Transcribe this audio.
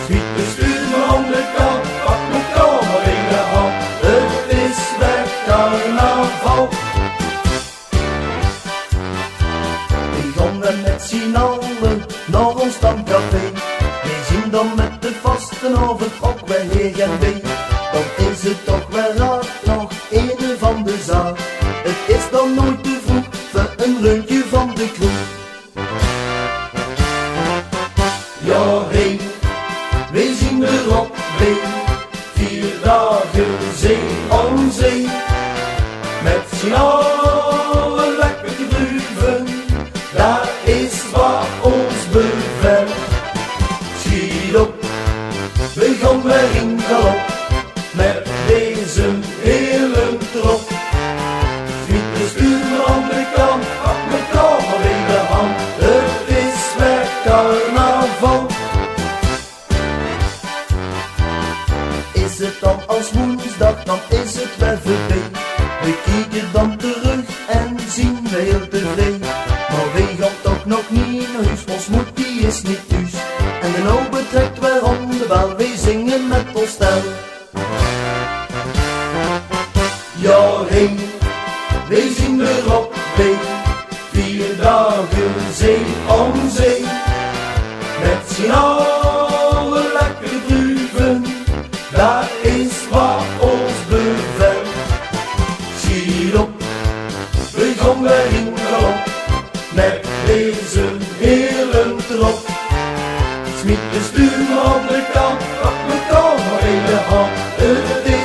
Schiet de stuur aan de kant, pak mijn kamer in de hand. Het is weer carnaval. We gaan dan met z'n allen naar ons stamcafé. We zien dan met de vasten over ook weer heer en wee. Dan is het toch wel raar, nog ene van de zaal. Het is dan nooit te vroeg voor een rondje van de kroeg. Ja, hé, we zien er op mee. 4 dagen zee om zee. Met z'n allen lekker te druiven. Daar is wat ons bevel. Schiet op, we gaan weer in galop. Met deze hele trop. Schiet de stuur aan de kant, pak mijn kamer in de hand. Het is weer carnaval. Is het dan als woensdag, dan is het weer voorbij. We kijken dan terug en zien we heel tevreden. Maar we gaan toch nog niet naar huis, ons moed die is niet thuis. En de nou betrekt weer om de bel, we zingen met ons stel. Ja, hé, we zien er op mee. 4 dagen zee om zee. Met z'n allen lekker druiven. Daar is wat ons bevel. Schiet op, we gaan weer in galop. Met deze hele trop. Smiet de stuur aan de kant, pak mijn kamer in de hand. Het